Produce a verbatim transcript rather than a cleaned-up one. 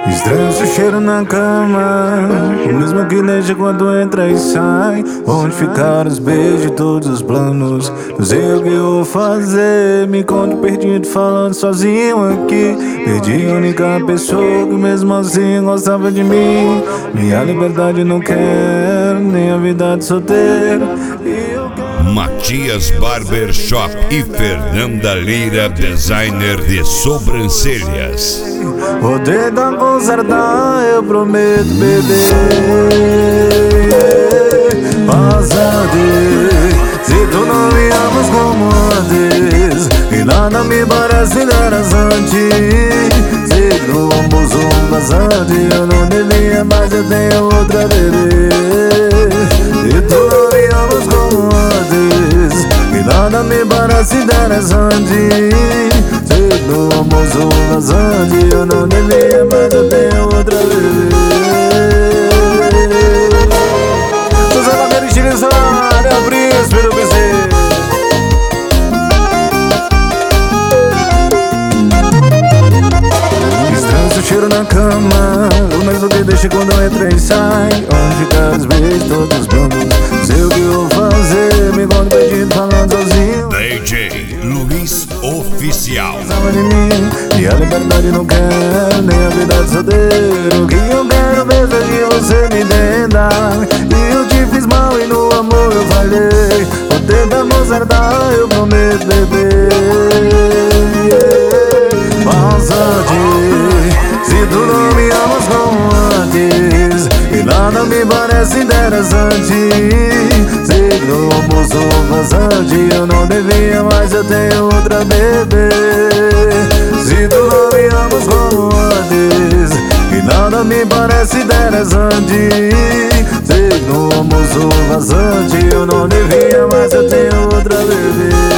Estranho seu cheiro na cama, o mesmo que deixa quando entra e sai. Onde ficaram os beijos, todos os planos? Não sei o que eu vou fazer. Me conto perdido, falando sozinho aqui. Perdi a única pessoa que mesmo assim gostava de mim. Minha liberdade não quero, nem a vida de solteiro. E eu quero... Matias Barbershop e Fernanda Lira, designer de sobrancelhas. Vou tentar consertar, eu prometo, bebê. Passade, se tu não me amas como antes, e nada me parece interessante. Se tu ambos um bastante, eu não devia, mas eu tenho outra, bebê. Se tu não me amas como antes, e nada me parece interessante. Se tu ambos um bastante, eu não devia, mas eu tenho outra, bebê. José Madeira estilizada, príncipe do P C. Estranho seu cheiro na cama, o mesmo que deixa quando entra e sai. Onde ficar os beijos, todos os bambus? Sei o que eu vou fazer, me conto perdido, falando sozinho. D J Luiz Oficial. Precisava de mim, e a liberdade não quero, nem a vida de solteiro. O que eu quero mesmo é que você me entenda. E eu te fiz mal e no amor eu falhei. Vou tentar consertar, eu prometo, bebê. Passante, se tu não me amas como antes, e nada me parece interessante. Se tu ambos sou bastante, eu não devia, mas eu tenho outra, bebê. Se tu não me amas como antes, e nada me parece interessante. Se tu ambos sou bastante, eu não devia, mas eu tenho outra, bebê.